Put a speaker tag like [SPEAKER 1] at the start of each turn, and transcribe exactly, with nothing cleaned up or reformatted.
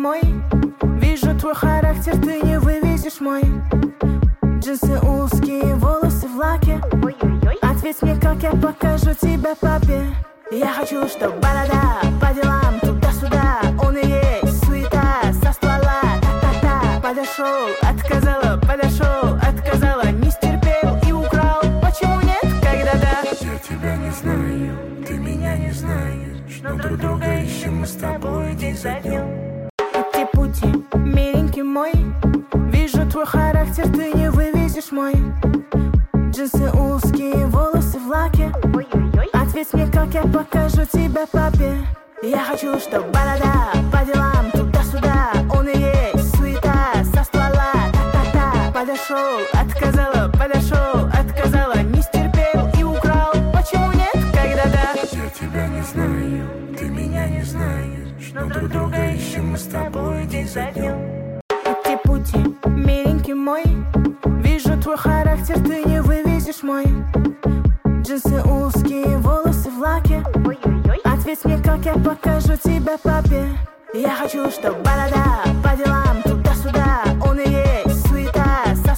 [SPEAKER 1] мой. Вижу твой характер, ты не вывезешь мой. Джинсы узкие, волосы в лаке. Ответь мне, как я покажу тебя папе. Я хочу, чтоб борода по делам туда-сюда. Он и есть суета со ствола. Та-та-та. Подошел, отказала, подошел, отказала. Не стерпел и украл. Почему нет, когда да?
[SPEAKER 2] Я тебя не знаю, ты меня не знаешь, но друг друга ищем мы с тобой день за днем.
[SPEAKER 1] Пути-пути, миленький мой. Вижу твой характер, ты не вывезешь мой. Джинсы узкие, волосы в лаке. Ответь мне, как я покажу тебя папе. Я хочу, чтоб борода по делам туда-сюда. Он и есть суета со ствола. Та-та-та. Подошел, отказала, подошел, отказала. Не стерпел и украл. Почему нет, когда да?
[SPEAKER 2] Я тебя не знаю, ты меня не знаешь, но друг друга ищем мы с тобой день за днем.
[SPEAKER 1] Пути-пути, миленький мой. Вижу твой характер, ты не вывезешь мой. Джинсы узкие, волосы в лаке. Ответь мне, как я покажу тебя папе. Я хочу, чтоб борода по делам